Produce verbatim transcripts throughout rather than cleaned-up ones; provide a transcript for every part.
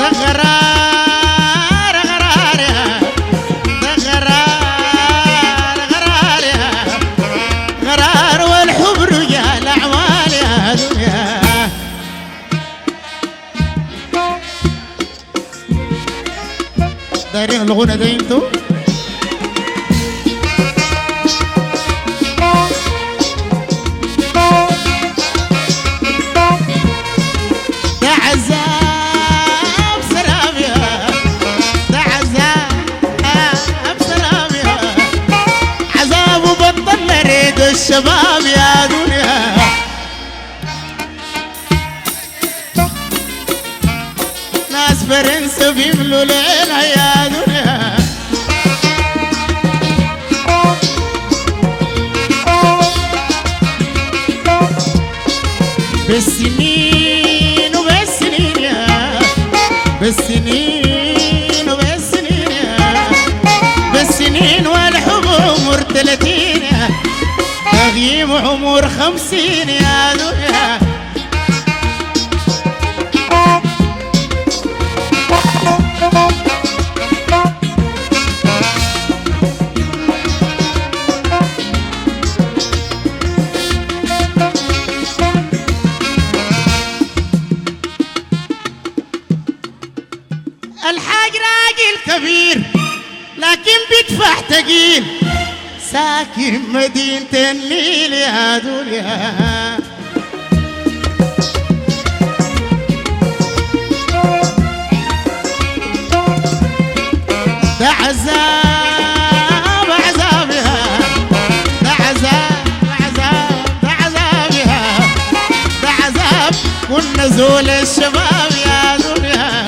ده غرار غرار يا ده غرار غرار يا غرار والحب رجال أعمال يا دنيا. دايرين الغنى ده انتو ده عذاب سلام يا ده عذاب سلام يا عذاب وبطل نريد الشباب يا دنيا. ناس فرنسا بيملوا ليلها يا دنيا. بالسنين وبالسنين يا بالسنين وبالسنين يا بالسنين والحب عمر ثلاثين يا تغييم عمر خمسين يا دنيا. الحاج راجل كبير لكن بيدفع تقيل ساكن مدينة النيل يا دنيا. ده عذاب عذاب يا ده عذاب عذاب ده عذاب يا ده عذاب والنزول الشباب يا دنيا.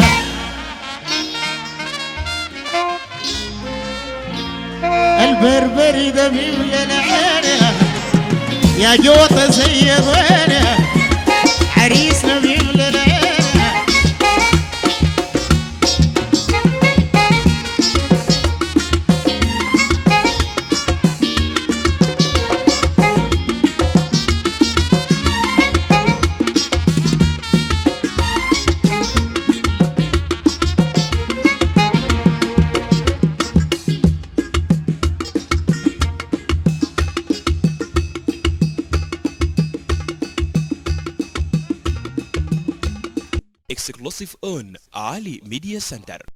البربري ده بيملى العين يا جوطة سيد وين عريسنا بيملى العين. Exclusive on Ali Media Center.